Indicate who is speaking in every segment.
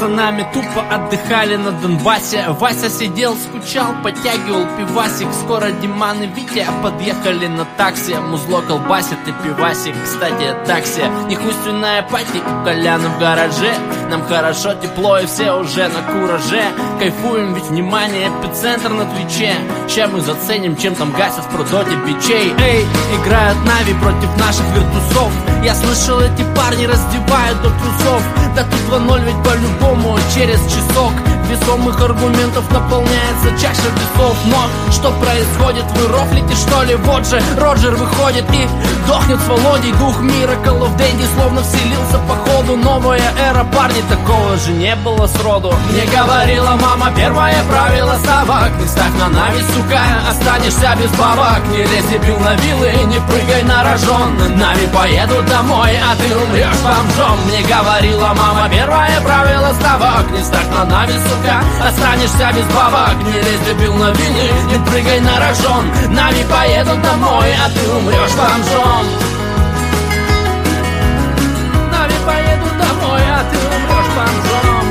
Speaker 1: пацанами тупо отдыхали на Донбассе. Вася сидел, скучал, подтягивал пивасик. Скоро Диман и Витя подъехали на такси. Музло колбасит и пивасик, кстати, такси. Нехуйственная пати у Коляна в гараже. Нам хорошо, тепло и все уже на кураже. Кайфуем, ведь внимание, эпицентр на Твиче. Ща мы заценим, чем там гасят в прудоте бичей. Эй, играют Нави против наших виртусов. Я слышал, эти парни раздевают до трусов. Да тут 2-0 ведь по-любому через часок. Весомых аргументов наполняется чаша весов. Но что происходит? Вы рофлите, что ли? Вот же Роджер выходит и дохнет с Володей. Дух мира Call of Duty словно вселился по ходу. Новая эра, парни, такого же не было сроду. Мне говорила мама, первое правило ставок: не ставь на Нави, сука, останешься без бабок. Не лезь, дебил, на вилы, не прыгай на рожон. Нави поедут домой, а ты умрешь бомжом. Мне говорила мама, первое правило ставок: не ставь на Нави, сука, останешься без бабок. Не лезь, дебил, на вилы, не прыгай на рожон. Нави поедут домой, а ты умрешь бомжом. Нави поедут домой, а ты умрешь бомжом.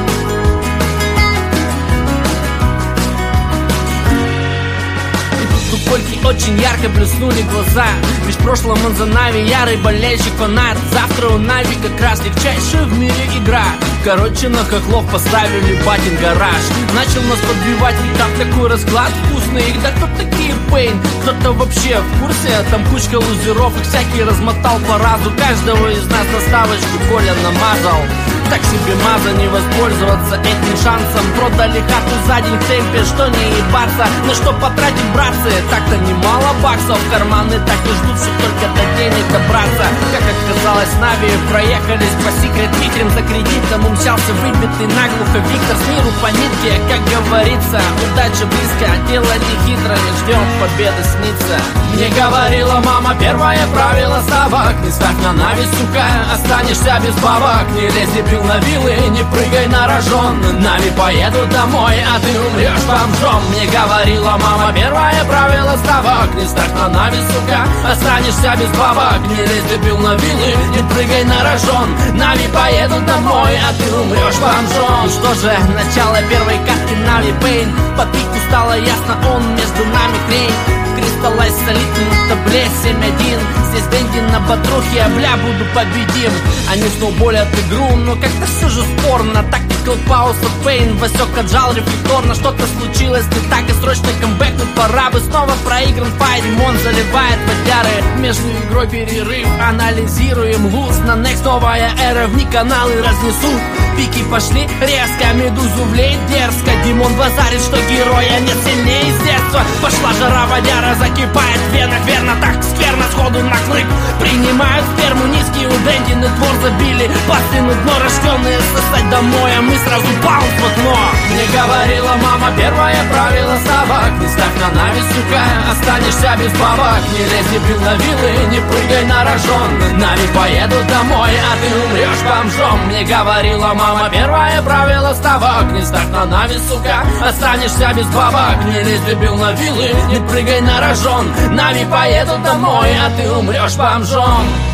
Speaker 1: У Кольки очень ярко блеснули глаза. Ведь в прошлом он за Нави ярый болельщик, фанат. Завтра у Нави как раз легчайшая в мире игра. Короче, на хохлов поставили батин гараж. Начал нас подбивать, ведь там такой расклад вкусный. Да кто такие Пейн? Кто-то вообще в курсе? Там кучка лузеров, их всякий размотал по разу. Каждого из нас наставочку Коля намазал. Так себе маза, не воспользоваться этим шансом. Продали хату за день в темпе, что не ебаться. На что потратить, братцы? Так-то немало баксов. Карманы так и ждут, что только до денег добраться. Как оказалось, Нави проехались по секрет Питерем за кредитом. Умчался выбитый наглухо Виктор с миру по нитке. Как говорится, удача близко, дело не хитро, не ждем победы снится. Мне говорила мама, первое правило ставок: не ставь на Нави, сука, останешься без бабок. Не лезь, дебил, на вилы, не прыгай на рожон. Нави поедут домой, а ты умрешь бомжом. Мне говорила мама, первое правило ставок: не ставь на Нави, сука, останешься без бабок. Не лезь, дебил, на вилы, не прыгай на рожон. Нави поедут домой, а ты умрешь бомжом. Ну что же, начало первой катки Нави Пейн. По пику стало ясно, он между нами хрень. Кристаллайз солидный на табле 7-1. Здесь деньги на батрухе, а бля, буду победим. Они сноуболят игру, но как-то все же спорно. Тактикал пауз от Пейн, Васек отжал рефлекторно. Что-то случилось не так, и срочно камбэкнуть пора бы. Снова проигран файт, Димон заливает водяры. Между игрой перерыв, анализируем луз. На next новая эра, вни каналы разнесут. Пики пошли резко, медузу влеет дерзко. Димон базарит, что героя нет сильнее из детства. Пошла жара, водяра закипает в венах. Верно, так скверно, сходу на клык принимают сперму. Низкий у Дэнди на двор забили. Пастыну дно, рожденные сосать домой, а мы сразу баунс в окно. Мне говорила мама, первое правило ставок: не ставь на Нави, сука, останешься без бабок. Не лезь, дебил, на вилы, не прыгай на рожон. Нави поедут домой, а ты умрешь бомжом. Мне говорила мама, первое правило ставок: не ставь на Нави, сука, останешься без бабок. Не лезь, дебил, на вилы, не прыгай на рожон. Нави поедут домой, а ты умрешь бомжом.